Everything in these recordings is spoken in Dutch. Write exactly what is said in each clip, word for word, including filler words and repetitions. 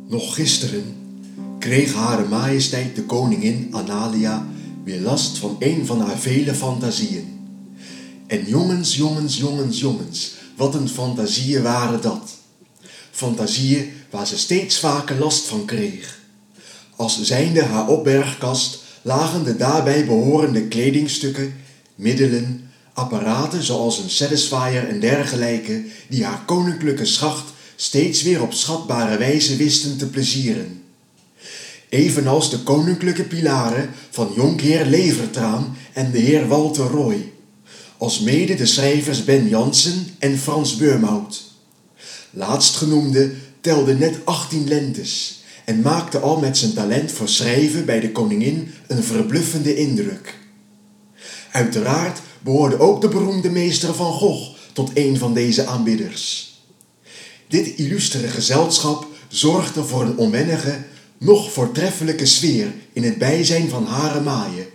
Nog gisteren kreeg Hare Majesteit de koningin Analia weer last van een van haar vele fantasieën. En jongens, jongens, jongens, jongens, wat een fantasieën waren dat. Fantasieën waar ze steeds vaker last van kreeg. Als zijnde haar opbergkast lagen de daarbij behorende kledingstukken, middelen, apparaten zoals een satisfier en dergelijke, die haar koninklijke schacht steeds weer op schatbare wijze wisten te plezieren. Evenals de koninklijke pilaren van jonkheer Levertraan en de heer Walter Roy, alsmede de schrijvers Ben Jansen en Frans Beurmout. Laatstgenoemde telde net achttien lentes en maakte al met zijn talent voor schrijven bij de koningin een verbluffende indruk. Uiteraard behoorde ook de beroemde meester Van Gogh tot een van deze aanbidders. Dit illustere gezelschap zorgde voor een onwennige, nog voortreffelijke sfeer in het bijzijn van Hare Maaie.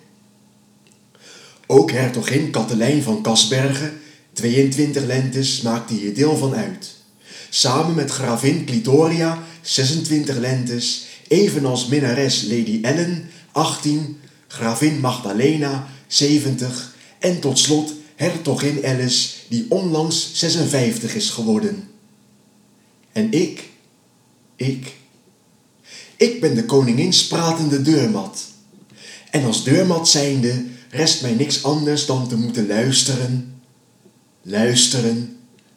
Ook hertogin Katelijn van Kasbergen, tweeëntwintig lentes, maakte hier deel van uit. Samen met gravin Clitoria, zesentwintig lentes, evenals minnares Lady Ellen, achttien, gravin Magdalena, zeventig en tot slot hertogin Alice, die onlangs zesenvijftig is geworden. En ik, ik, ik ben de koningins pratende deurmat. En als deurmat zijnde rest mij niks anders dan te moeten luisteren, luisteren,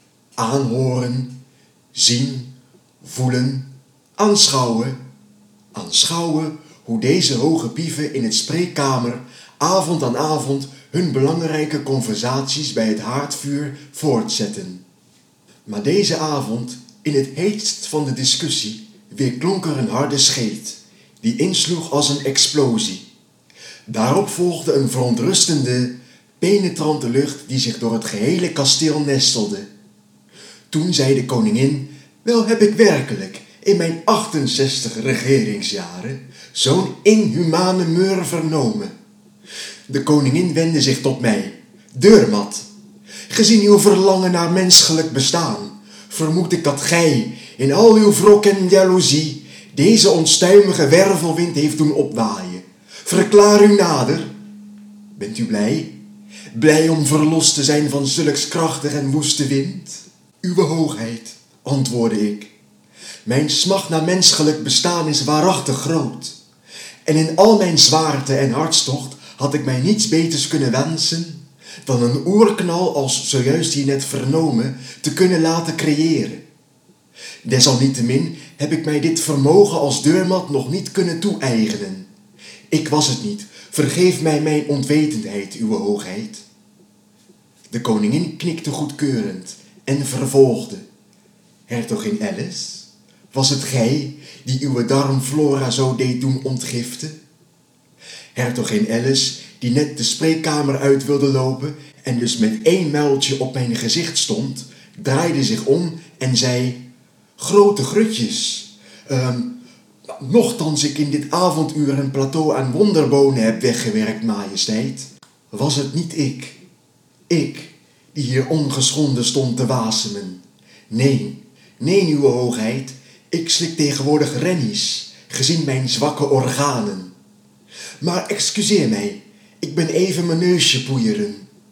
aanhoren, zien, voelen, aanschouwen, aanschouwen hoe deze hoge pieven in het spreekkamer avond aan avond hun belangrijke conversaties bij het haardvuur voortzetten. Maar deze avond, in het heetst van de discussie, weerklonk er een harde scheet, die insloeg als een explosie. Daarop volgde een verontrustende, penetrante lucht die zich door het gehele kasteel nestelde. Toen zei de koningin: wel heb ik werkelijk in mijn achtenzestig regeringsjaren zo'n inhumane meur vernomen. De koningin wendde zich tot mij. Deurmat, gezien uw verlangen naar menselijk bestaan, vermoed ik dat gij in al uw wrok en jaloezie deze onstuimige wervelwind heeft doen opwaaien. Verklaar u nader. Bent u blij? Blij om verlost te zijn van zulks krachtig en woeste wind? Uwe hoogheid, antwoordde ik, mijn smacht naar menselijk bestaan is waarachtig groot. En in al mijn zwaarte en hartstocht had ik mij niets beters kunnen wensen dan een oerknal als zojuist hier net vernomen te kunnen laten creëren. Desalniettemin heb ik mij dit vermogen als deurmat nog niet kunnen toe-eigenen. Ik was het niet, vergeef mij mijn onwetendheid, uwe hoogheid. De koningin knikte goedkeurend en vervolgde: hertogin Alice, was het gij die uw darmflora zo deed doen ontgiften? Hertogin Alice, die net de spreekkamer uit wilde lopen en dus met één muiltje op mijn gezicht stond, draaide zich om en zei: grote grutjes, uh, nochtans ik in dit avonduur een plateau aan wonderbonen heb weggewerkt, majesteit, was het niet ik, ik, die hier ongeschonden stond te wasemen. Nee, nee, uwe hoogheid, ik slik tegenwoordig rennies, gezien mijn zwakke organen. Maar excuseer mij, ik ben even mijn neusje poeieren.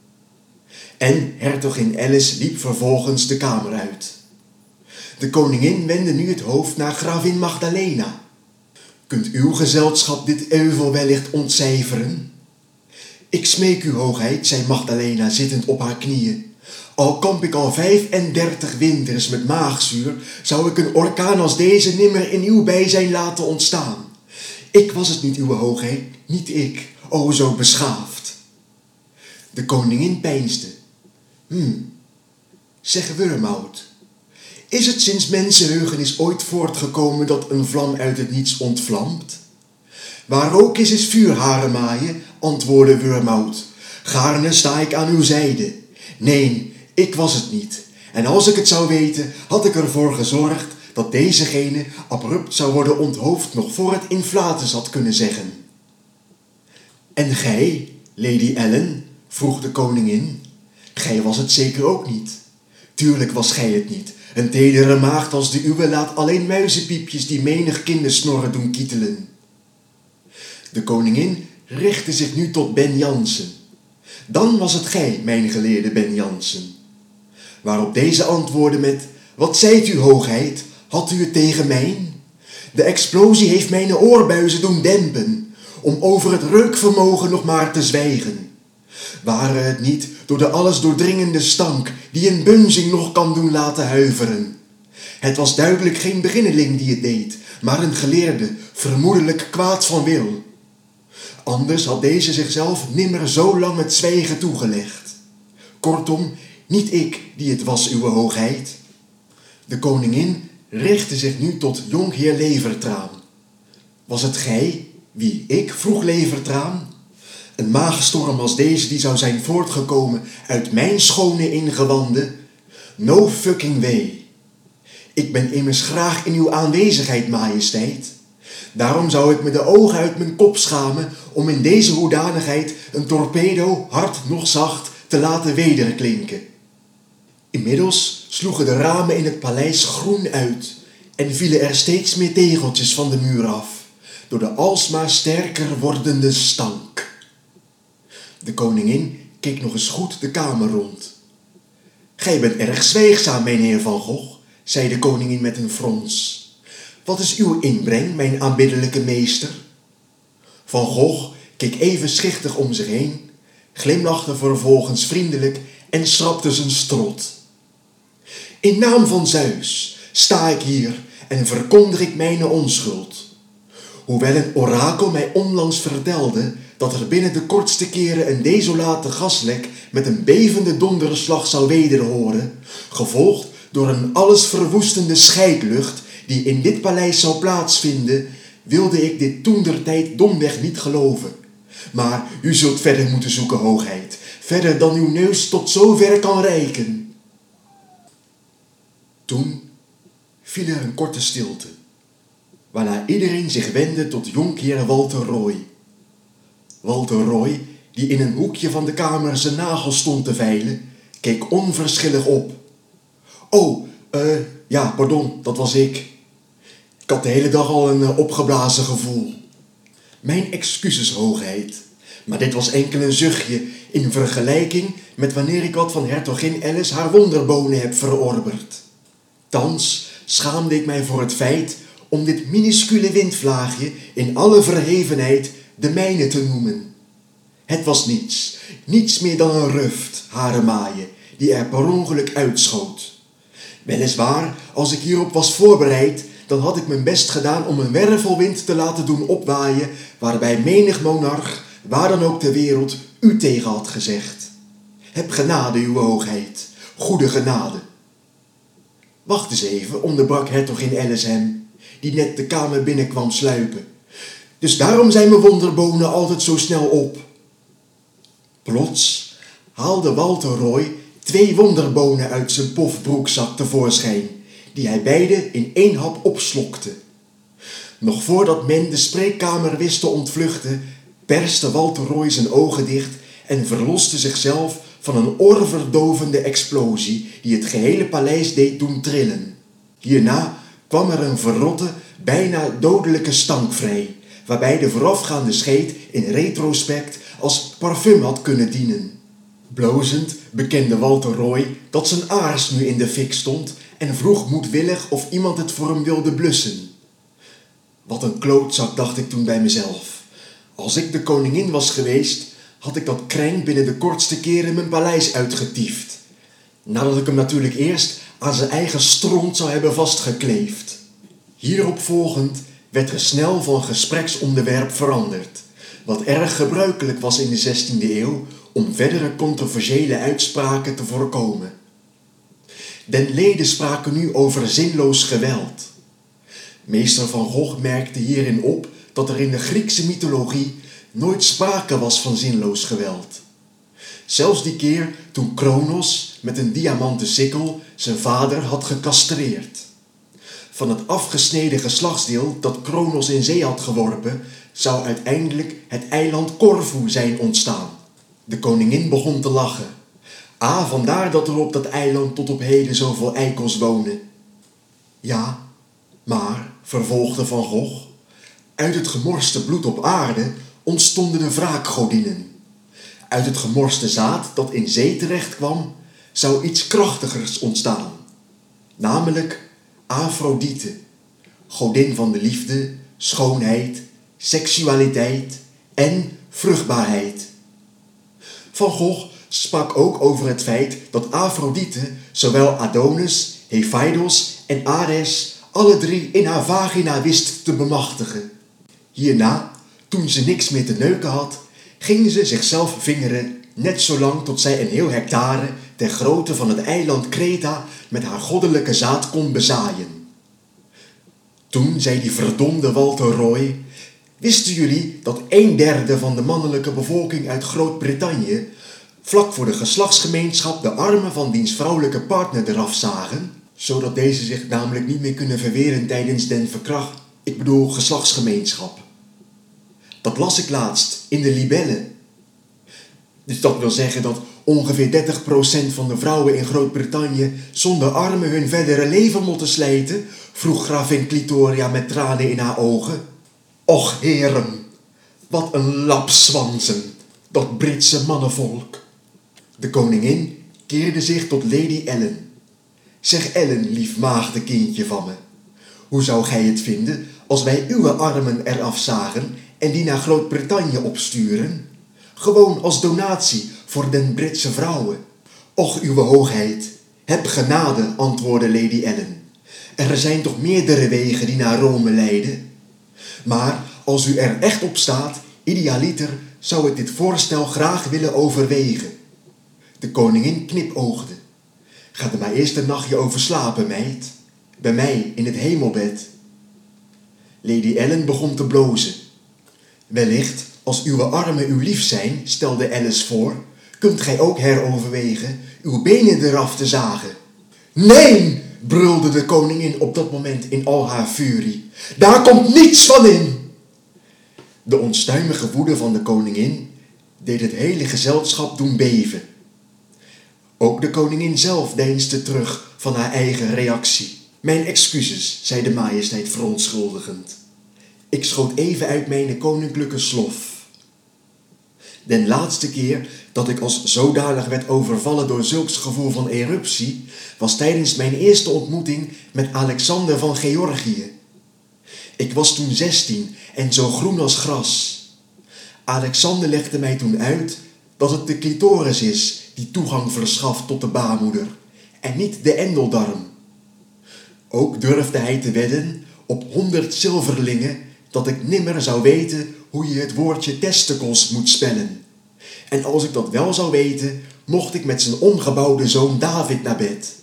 En hertogin Alice liep vervolgens de kamer uit. De koningin wendde nu het hoofd naar gravin Magdalena. Kunt uw gezelschap dit euvel wellicht ontcijferen? Ik smeek uw hoogheid, zei Magdalena zittend op haar knieën. Al kamp ik al vijfendertig winters met maagzuur, zou ik een orkaan als deze nimmer in uw bijzijn laten ontstaan. Ik was het niet, uwe hoogheid, niet ik, o zo beschaafd. De koningin peinsde. Hm, zeg Beurmout, is het sinds mensenheugenis ooit voortgekomen dat een vlam uit het niets ontvlamt? Waar rook is, is vuur, Hare Maaie, antwoordde Beurmout. Gaarne sta ik aan uw zijde. Nee, ik was het niet. En als ik het zou weten, had ik ervoor gezorgd dat dezegene abrupt zou worden onthoofd nog voor het inflatus had kunnen zeggen. En gij, Lady Ellen, vroeg de koningin, gij was het zeker ook niet. Tuurlijk was gij het niet, Een tedere maagd als de uwe laat alleen muizenpiepjes die menig kindersnorren doen kietelen. De koningin richtte zich nu tot Ben Jansen. Dan was het gij, mijn geleerde Ben Jansen. Waarop deze antwoordde met: wat zijt u, hoogheid, had u het tegen mij? De explosie heeft mijn oorbuizen doen dempen, om over het reukvermogen nog maar te zwijgen. Ware het niet door de alles doordringende stank die een bunzing nog kan doen laten huiveren. Het was duidelijk geen beginneling die het deed, maar een geleerde, vermoedelijk kwaad van wil. Anders had deze zichzelf nimmer zo lang het zwijgen toegelegd. Kortom, niet ik die het was, uwe hoogheid. De koningin richtte zich nu tot jonkheer Levertraan. Was het gij, wie ik, vroeg Levertraan? Een maagstorm als deze die zou zijn voortgekomen uit mijn schone ingewanden? No fucking way. Ik ben immers graag in uw aanwezigheid, majesteit. Daarom zou ik me de ogen uit mijn kop schamen om in deze hoedanigheid een torpedo, hard noch zacht, te laten wederklinken. Inmiddels sloegen de ramen in het paleis groen uit en vielen er steeds meer tegeltjes van de muur af, door de alsmaar sterker wordende stank. De koningin keek nog eens goed de kamer rond. Gij bent erg zwijgzaam, mijnheer Van Gogh, zei de koningin met een frons. Wat is uw inbreng, mijn aanbiddelijke meester? Van Gogh keek even schichtig om zich heen, glimlachte vervolgens vriendelijk en schrapte zijn strot. In naam van Zeus sta ik hier en verkondig ik mijn onschuld. Hoewel een orakel mij onlangs vertelde dat er binnen de kortste keren een desolate gaslek met een bevende donderslag zou wederhoren, gevolgd door een allesverwoestende scheidlucht die in dit paleis zou plaatsvinden, wilde ik dit toentertijd domweg niet geloven. Maar u zult verder moeten zoeken, hoogheid, verder dan uw neus tot zover kan reiken. Toen viel er een korte stilte, waarna iedereen zich wendde tot jonkheer Walter Roy. Walter Roy, die in een hoekje van de kamer zijn nagels stond te vijlen, keek onverschillig op. Oh, eh, uh, ja, pardon, dat was ik. Ik had de hele dag al een uh, opgeblazen gevoel. Mijn excuses, hoogheid, maar dit was enkel een zuchtje in vergelijking met wanneer ik wat van hertogin Alice haar wonderbonen heb verorberd. Thans schaamde ik mij voor het feit om dit minuscule windvlaagje in alle verhevenheid de mijne te noemen. Het was niets, niets meer dan een ruft, hare maaie, die er per ongeluk uitschoot. Weliswaar, als ik hierop was voorbereid, dan had ik mijn best gedaan om een wervelwind te laten doen opwaaien, waarbij menig monarch, waar dan ook ter wereld, u tegen had gezegd. Heb genade, uw hoogheid, goede genade. Wacht eens even, onderbrak hertogin Alice hem, die net de kamer binnenkwam sluipen. Dus daarom zijn mijn wonderbonen altijd zo snel op. Plots haalde Walter Roy twee wonderbonen uit zijn pofbroekzak tevoorschijn, die hij beide in één hap opslokte. Nog voordat men de spreekkamer wist te ontvluchten, perste Walter Roy zijn ogen dicht en verloste zichzelf van een oorverdovende explosie die het gehele paleis deed doen trillen. Hierna kwam er een verrotte, bijna dodelijke stank vrij, waarbij de voorafgaande scheet in retrospect als parfum had kunnen dienen. Blozend bekende Walter Roy dat zijn aars nu in de fik stond en vroeg moedwillig of iemand het voor hem wilde blussen. Wat een klootzak, dacht ik toen bij mezelf. Als ik de koningin was geweest, had ik dat kreng binnen de kortste keren mijn paleis uitgetiefd. Nadat ik hem natuurlijk eerst aan zijn eigen stront zou hebben vastgekleefd. Hierop volgend werd er snel van gespreksonderwerp veranderd, wat erg gebruikelijk was in de zestiende eeuw om verdere controversiële uitspraken te voorkomen. Den leden spraken nu over zinloos geweld. Meester Van Gogh merkte hierin op dat er in de Griekse mythologie nooit sprake was van zinloos geweld. Zelfs die keer toen Kronos met een diamanten sikkel zijn vader had gecastreerd. Van het afgesneden geslachtsdeel dat Kronos in zee had geworpen, zou uiteindelijk het eiland Corfu zijn ontstaan. De koningin begon te lachen. Ah, vandaar dat er op dat eiland tot op heden zoveel eikels wonen. Ja, maar, vervolgde Van Gogh, uit het gemorste bloed op aarde ontstonden de wraakgodinnen. Uit het gemorste zaad dat in zee terecht kwam, zou iets krachtigers ontstaan. Namelijk Afrodite, godin van de liefde, schoonheid, seksualiteit en vruchtbaarheid. Van Gogh sprak ook over het feit dat Afrodite zowel Adonis, Hephaïstos en Ares alle drie in haar vagina wist te bemachtigen. Hierna, toen ze niks meer te neuken had, ging ze zichzelf vingeren, net zolang tot zij een heel hectare ter grootte van het eiland Kreta met haar goddelijke zaad kon bezaaien. Toen zei die verdomde Walter Roy: wisten jullie dat een derde van de mannelijke bevolking uit Groot-Brittannië vlak voor de geslachtsgemeenschap de armen van diens vrouwelijke partner eraf zagen, zodat deze zich namelijk niet meer kunnen verweren tijdens den verkracht, ik bedoel geslachtsgemeenschap. Dat las ik laatst in de Libelle. Dus dat wil zeggen dat ongeveer dertig procent van de vrouwen in Groot-Brittannië zonder armen hun verdere leven moeten slijten, vroeg gravin Clitoria met tranen in haar ogen. Och heren, wat een lapswansen, dat Britse mannenvolk. De koningin keerde zich tot Lady Ellen. Zeg Ellen, lief maagdekindje van me, hoe zou gij het vinden als wij uw armen eraf zagen en die naar Groot-Brittannië opsturen? Gewoon als donatie voor den Britse vrouwen. Och, uwe hoogheid, heb genade, antwoordde Lady Ellen. Er zijn toch meerdere wegen die naar Rome leiden? Maar als u er echt op staat, idealiter, zou ik dit voorstel graag willen overwegen. De koningin knipoogde. Ga er maar eerst een nachtje over slapen, meid. Bij mij in het hemelbed. Lady Ellen begon te blozen. Wellicht, als uw armen uw lief zijn, stelde Alice voor, kunt gij ook heroverwegen uw benen eraf te zagen. Nee, brulde de koningin op dat moment in al haar furie. Daar komt niets van in. De onstuimige woede van de koningin deed het hele gezelschap doen beven. Ook de koningin zelf deinsde terug van haar eigen reactie. Mijn excuses, zei de majesteit verontschuldigend. Ik schoot even uit mijn koninklijke slof. Den laatste keer dat ik als zodanig werd overvallen door zulks gevoel van eruptie, was tijdens mijn eerste ontmoeting met Alexander van Georgië. Ik was toen zestien en zo groen als gras. Alexander legde mij toen uit dat het de clitoris is die toegang verschaft tot de baarmoeder en niet de endeldarm. Ook durfde hij te wedden op honderd zilverlingen dat ik nimmer zou weten hoe je het woordje testicles moet spellen. En als ik dat wel zou weten, mocht ik met zijn ongebouwde zoon David naar bed.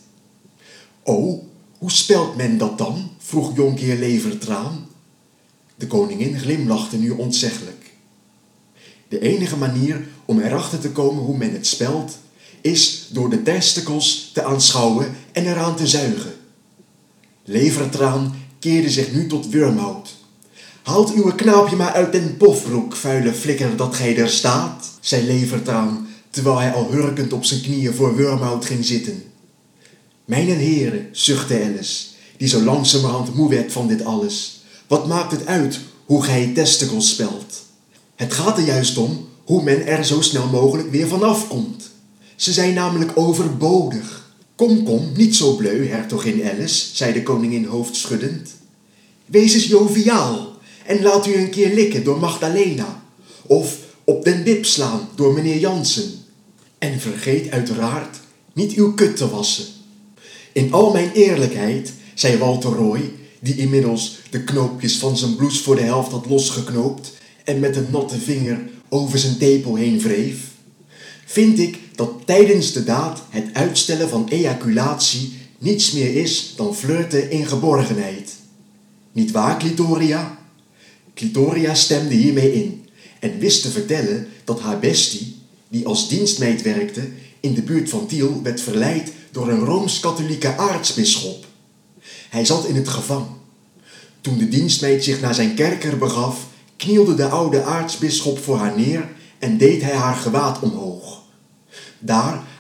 O, hoe spelt men dat dan? Vroeg jonkheer Levertraan. De koningin glimlachte nu ontzeggelijk. De enige manier om erachter te komen hoe men het spelt, is door de testicles te aanschouwen en eraan te zuigen. Levertraan keerde zich nu tot Wurmhout. Haalt uw knaapje maar uit den pofbroek, vuile flikker dat gij er staat, zei Levertraan, terwijl hij al hurkend op zijn knieën voor Wurmhout ging zitten. Mijnen heren, zuchtte Alice, die zo langzamerhand moe werd van dit alles. Wat maakt het uit hoe gij testicles spelt? Het gaat er juist om hoe men er zo snel mogelijk weer vanaf komt. Ze zijn namelijk overbodig. Kom, kom, niet zo bleu, hertogin Alice, zei de koningin hoofdschuddend. Wees eens joviaal en laat u een keer likken door Magdalena. Of op den dip slaan door meneer Jansen. En vergeet uiteraard niet uw kut te wassen. In al mijn eerlijkheid, zei Walter Roy, die inmiddels de knoopjes van zijn blouse voor de helft had losgeknoopt en met een natte vinger over zijn tepel heen wreef, vind ik dat tijdens de daad het uitstellen van ejaculatie niets meer is dan flirten in geborgenheid. Niet waar, Clitoria? Clitoria stemde hiermee in en wist te vertellen dat haar bestie, die als dienstmeid werkte, in de buurt van Tiel werd verleid door een rooms-katholieke aartsbisschop. Hij zat in het gevang. Toen de dienstmeid zich naar zijn kerker begaf, knielde de oude aartsbisschop voor haar neer en deed hij haar gewaad omhoog. Daar,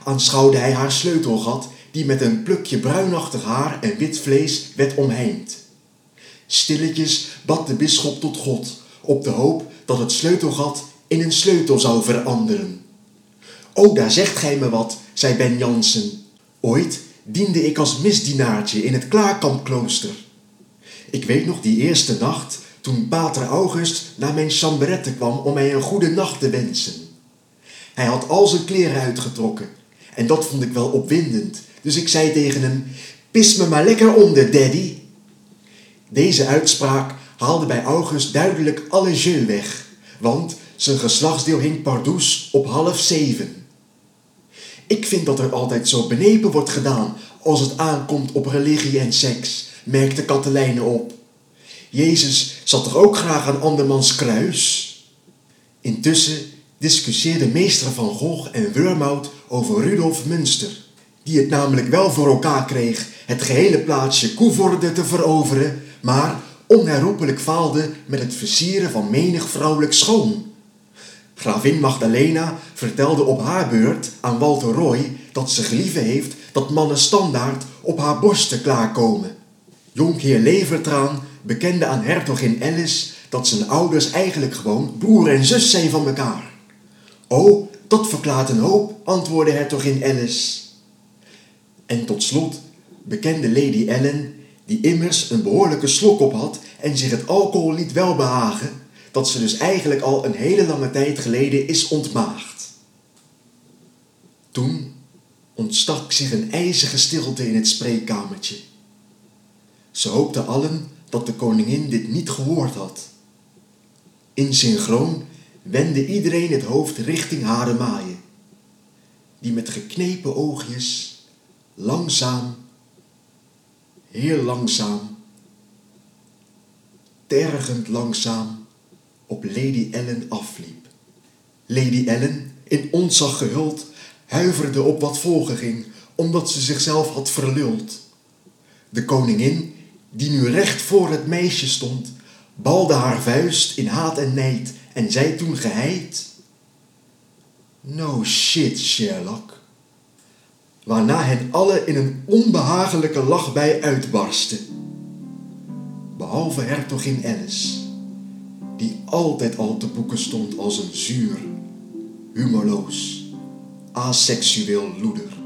aanschouwde hij haar sleutelgat, die met een plukje bruinachtig haar en wit vlees werd omheind. Stilletjes bad de bisschop tot God, op de hoop dat het sleutelgat in een sleutel zou veranderen. O, daar zegt gij me wat, zei Ben Jansen. Ooit diende ik als misdienaartje in het Klaarkampklooster. Ik weet nog die eerste nacht, toen pater August naar mijn chambrette kwam om mij een goede nacht te wensen. Hij had al zijn kleren uitgetrokken en dat vond ik wel opwindend, dus ik zei tegen hem, pis me maar lekker onder, daddy. Deze uitspraak haalde bij August duidelijk alle jeu weg, want zijn geslachtsdeel hing pardoes op half zeven. Ik vind dat er altijd zo benepen wordt gedaan als het aankomt op religie en seks, merkte Katelijne op. Jezus zat toch ook graag aan andermans kruis? Intussen discussieerden meester Van Gogh en Wurmout over Rudolf Münster, die het namelijk wel voor elkaar kreeg het gehele plaatsje Coevorde te veroveren, maar onherroepelijk faalde met het versieren van menig vrouwelijk schoon. Gravin Magdalena vertelde op haar beurt aan Walter Roy dat ze gelieven heeft dat mannen standaard op haar borsten klaarkomen. Jonkheer Levertraan bekende aan hertogin Alice dat zijn ouders eigenlijk gewoon broer en zus zijn van elkaar. O, dat verklaart een hoop, antwoordde hertogin Alice. En tot slot bekende Lady Ellen, die immers een behoorlijke slok op had en zich het alcohol liet welbehagen, dat ze dus eigenlijk al een hele lange tijd geleden is ontmaagd. Toen ontstak zich een ijzige stilte in het spreekkamertje. Ze hoopten allen dat de koningin dit niet gehoord had. In synchroon wendde iedereen het hoofd richting Hademaje, die met geknepen oogjes langzaam, heel langzaam, tergend langzaam op Lady Ellen afliep. Lady Ellen, in ontzag gehuld, huiverde op wat volgen ging, omdat ze zichzelf had verluld. De koningin, die nu recht voor het meisje stond, balde haar vuist in haat en nijd en zei toen geheid: No shit, Sherlock. Waarna hen allen in een onbehagelijke lachbui uitbarstte. Behalve hertogin Alice, die altijd al te boeken stond als een zuur, humorloos, aseksueel loeder.